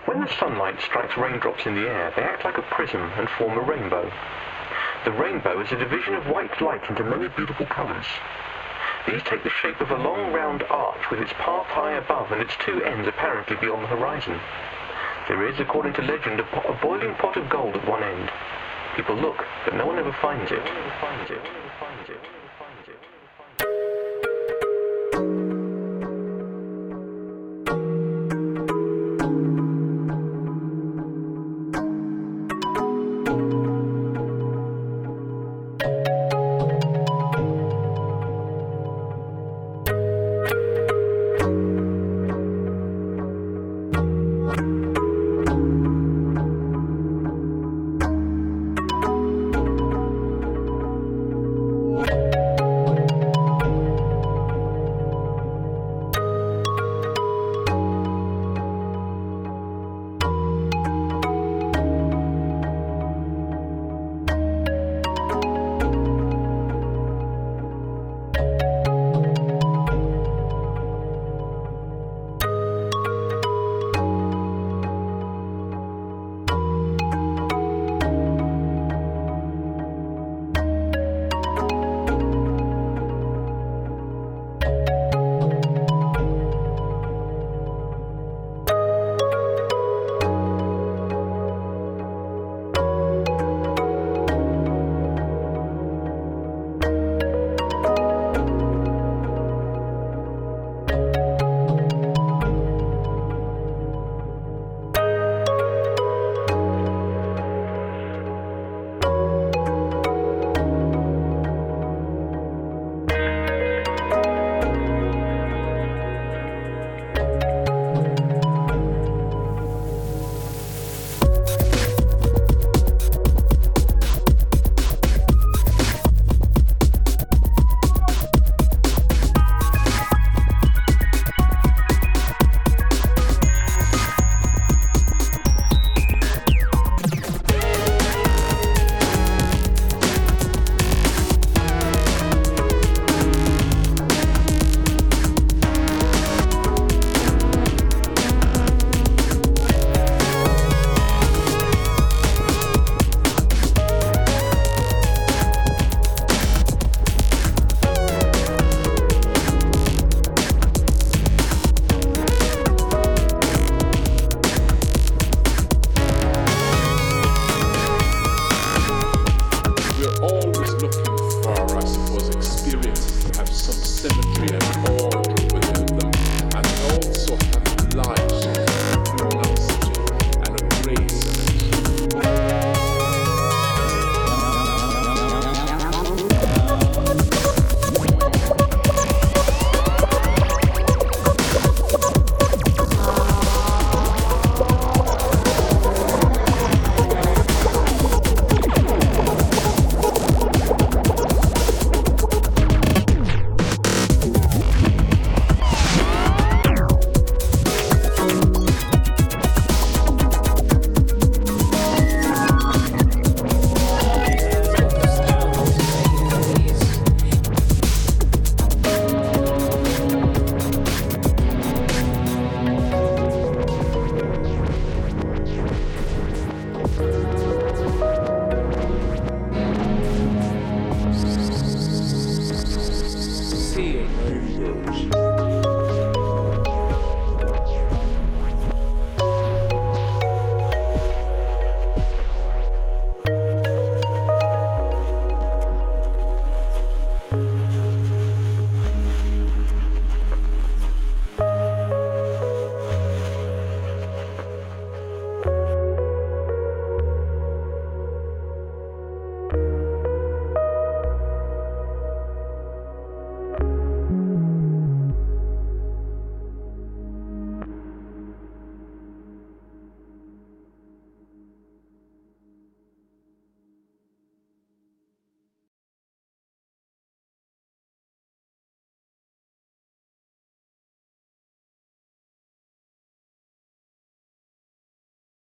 When the sunlight strikes raindrops in the air, they act like a prism and form a rainbow. The rainbow is a division of white light into many beautiful colours. These take the shape of a long round arch with its path high above and its two ends apparently beyond the horizon. There is, according to legend, a boiling pot of gold at one end. People look, but no one ever finds it.